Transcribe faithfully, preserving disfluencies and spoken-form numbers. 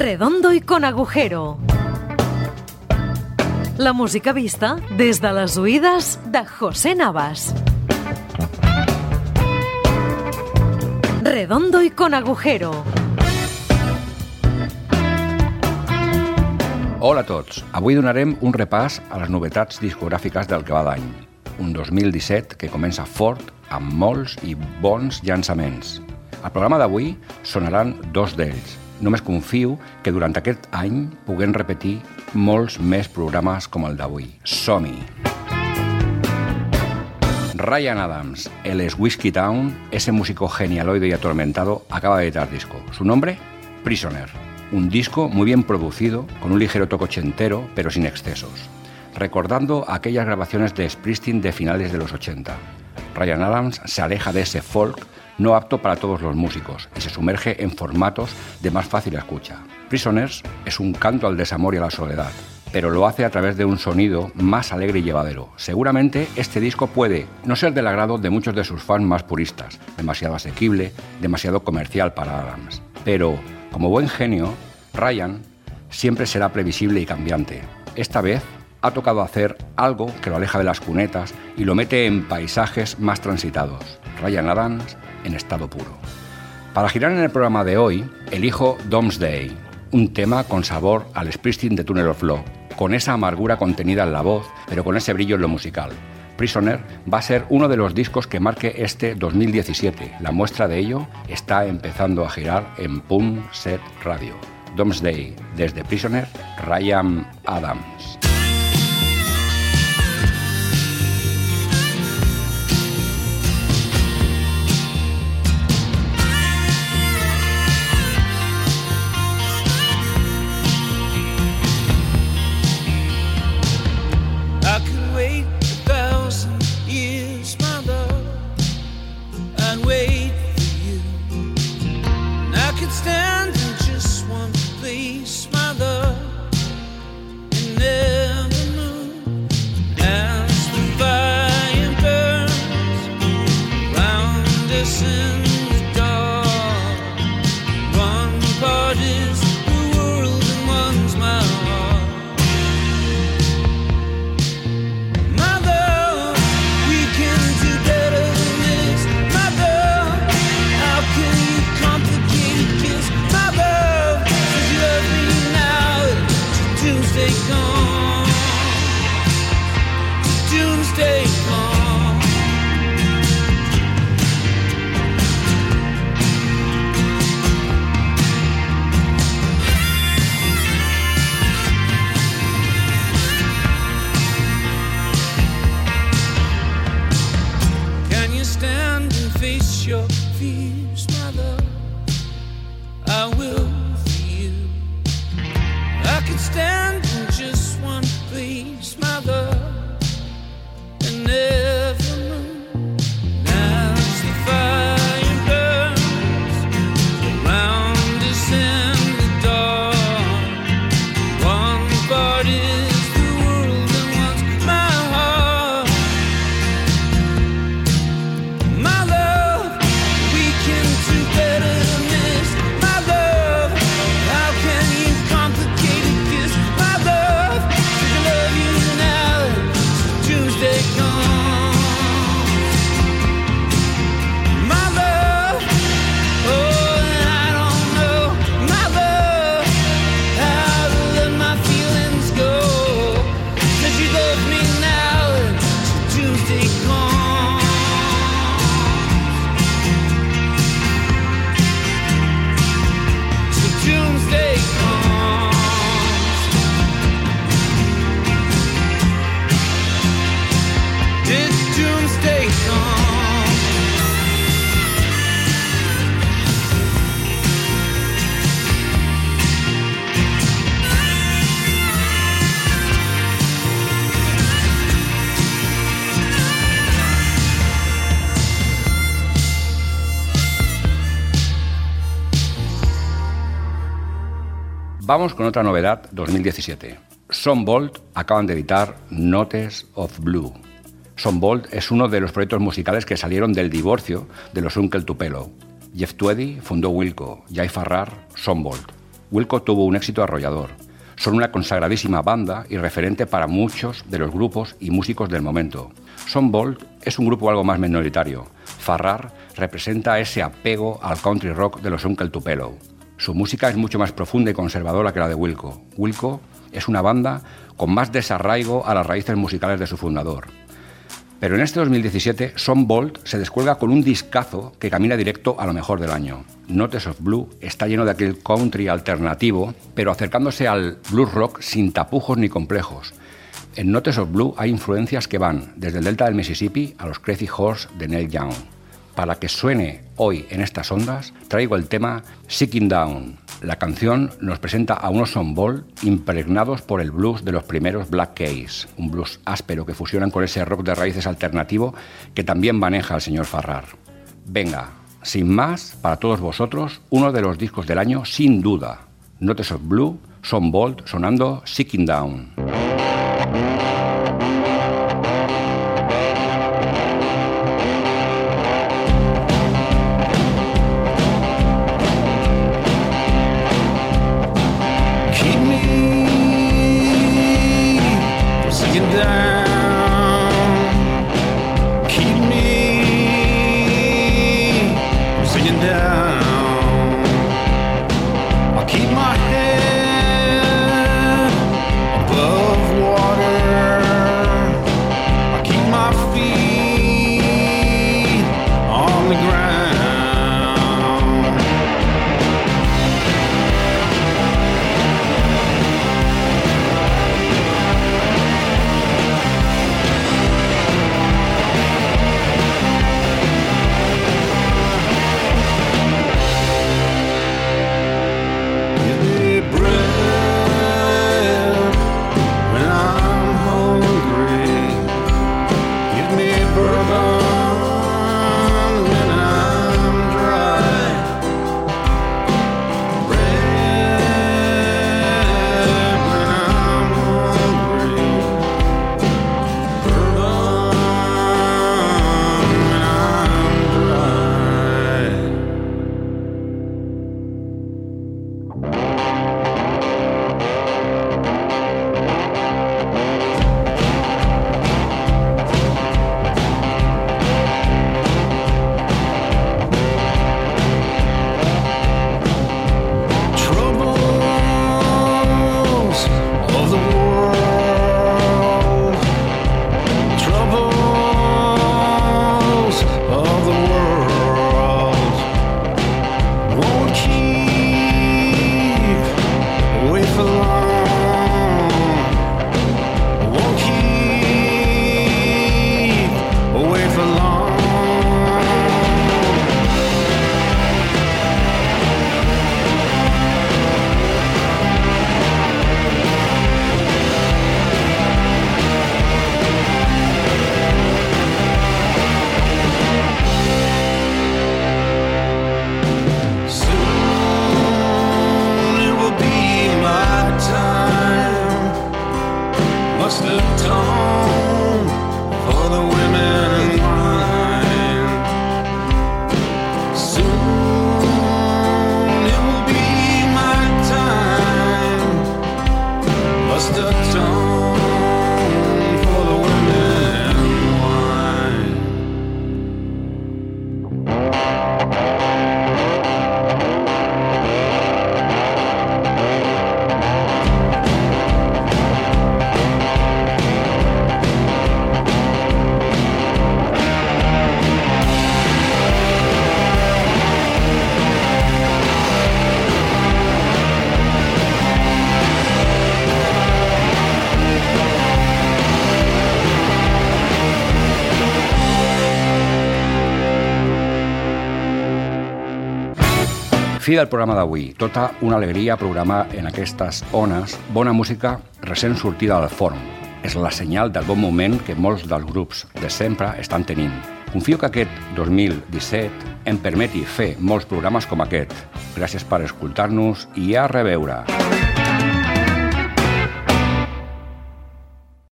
Redondo y con agujero. La música vista des de les oïdes de José Navas. Redondo y con agujero. Hola a tots. Avui donarem un repàs a les novetats discogràfiques del que va d'any. Un dos mil disset que comença fort amb molts i bons llançaments. Al programa d'avui sonaran dos d'ells. Només confio que durant aquest any puguem repetir molts més programes com el d'avui. Som-hi! Ryan Adams, el ex Whiskeytown, ese músico genialoide y atormentado, acaba de editar disco. Su nombre, Prisoner. Un disco muy bien producido, con un ligero toque ochentero, pero sin excesos. Recordando aquellas grabaciones de Springsteen de finales de los ochenta. Ryan Adams se aleja de ese folk no apto para todos los músicos y se sumerge en formatos de más fácil escucha. Prisoners es un canto al desamor y a la soledad, pero lo hace a través de un sonido más alegre y llevadero. Seguramente este disco puede no ser del agrado de muchos de sus fans más puristas, demasiado asequible, demasiado comercial para Adams. Pero, como buen genio, Ryan siempre será previsible y cambiante. Esta vez ha tocado hacer algo que lo aleja de las cunetas y lo mete en paisajes más transitados. Ryan Adams en estado puro. Para girar en el programa de hoy, elijo Doomsday, un tema con sabor al Springsteen de Tunnel of Love, con esa amargura contenida en la voz, pero con ese brillo en lo musical. Prisoner va a ser uno de los discos que marque este dos mil diecisiete. La muestra de ello está empezando a girar en Punk Set Radio. Doomsday, desde Prisoner, Ryan Adams. Vamos con otra novedad dos mil diecisiete. Son Volt acaban de editar Notes of Blue. Son Volt es uno de los proyectos musicales que salieron del divorcio de los Uncle Tupelo. Jeff Tweedy fundó Wilco, Jay Farrar, Son Volt. Wilco tuvo un éxito arrollador. Son una consagradísima banda y referente para muchos de los grupos y músicos del momento. Son Volt es un grupo algo más minoritario. Farrar representa ese apego al country rock de los Uncle Tupelo. Su música es mucho más profunda y conservadora que la de Wilco. Wilco es una banda con más desarraigo a las raíces musicales de su fundador. Pero en este dos mil diecisiete, Son Volt se descuelga con un discazo que camina directo a lo mejor del año. Notes of Blue está lleno de aquel country alternativo, pero acercándose al blues rock sin tapujos ni complejos. En Notes of Blue hay influencias que van desde el delta del Mississippi a los Crazy Horse de Neil Young. Para que suene hoy en estas ondas, traigo el tema Seeking Down. La canción nos presenta a unos Son Volt impregnados por el blues de los primeros Black Keys, un blues áspero que fusionan con ese rock de raíces alternativo que también maneja el señor Farrar. Venga, sin más, para todos vosotros, uno de los discos del año sin duda. Notes of Blue, Son Volt sonando Seeking Down. Fi del programa d'avui. Tota una alegria programar en aquestes ones bona música recent sortida del forn. És la senyal del bon moment que molts dels grups de sempre estan tenint. Confio que aquest dos mil disset em permeti fer molts programes com aquest. Gràcies per escoltar-nos i a reveure.